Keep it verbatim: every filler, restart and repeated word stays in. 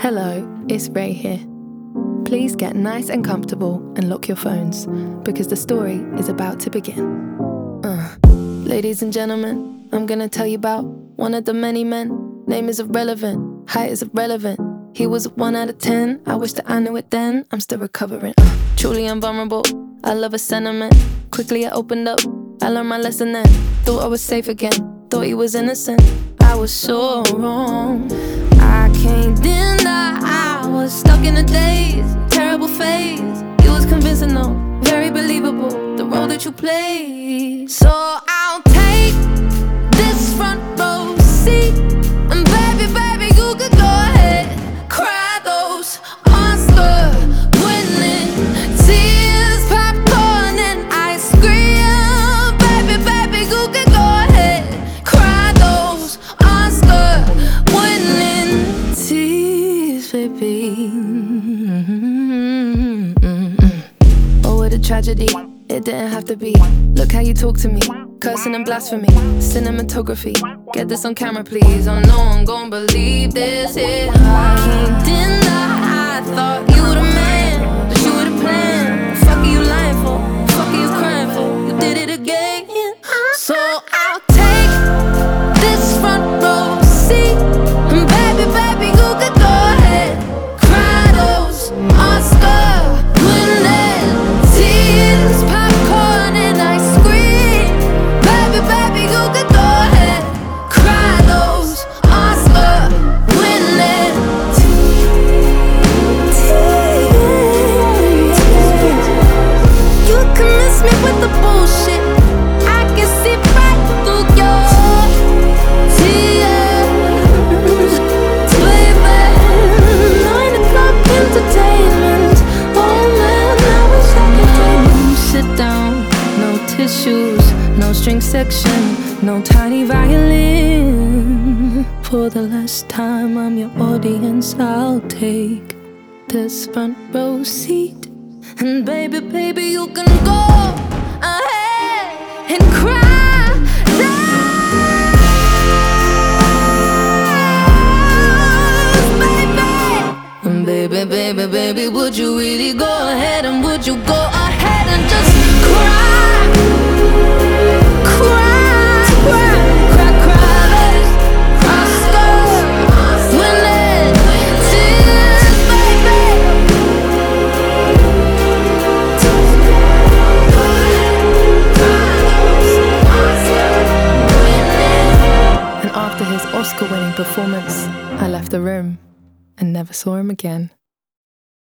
Hello, it's Ray here. Please get nice and comfortable and lock your phones because the story is about to begin. Uh, ladies and gentlemen, I'm gonna tell you about one of the many men. Name is irrelevant, height is irrelevant. He was a one out of ten, I wish that I knew it then. I'm still recovering, uh, truly invulnerable. I love a sentiment, quickly I opened up. I learned my lesson then, thought I was safe again. Thought he was innocent, I was so wrong. I can't deny I was stuck in a daze, terrible phase. You was convincing though, very believable, the role that you played. So I'll take this front row seat, and baby, baby, you could go ahead, cry those Oscar-winning tears, popcorn and ice cream. Baby, baby, you could go ahead, cry those Oscar-winning tears, baby. Oh, what a tragedy, it didn't have to be. Look how you talk to me, cursing and blasphemy, cinematography. Get this on camera, please. Oh no one gon' believe this here. I can't deny I thought you were the man, that you were the plan. Fuck are you lying for? Fuck are you crying for? You did it again. So I'll take this front row seat, and baby, baby, you could go ahead, cry those Oscar-winning tears, popcorn and ice cream. Baby, baby, you could go ahead, cry those Oscar-winning tears. You can miss me with the bullshit, I can see right through your tears, baby. Nine o'clock entertainment, oh man, now it's entertainment. Sit down, no tissues, no string section, no tiny violin. For the last time, I'm your audience, I'll take this front row seat. And baby, baby, you can go ahead and cry those, baby. And baby, baby, baby, would you really go ahead, and would you go ahead and just cry, cry, cry, cry, cry those Oscar-winning tears, baby. And after his Oscar-winning performance, I left the room and never saw him again.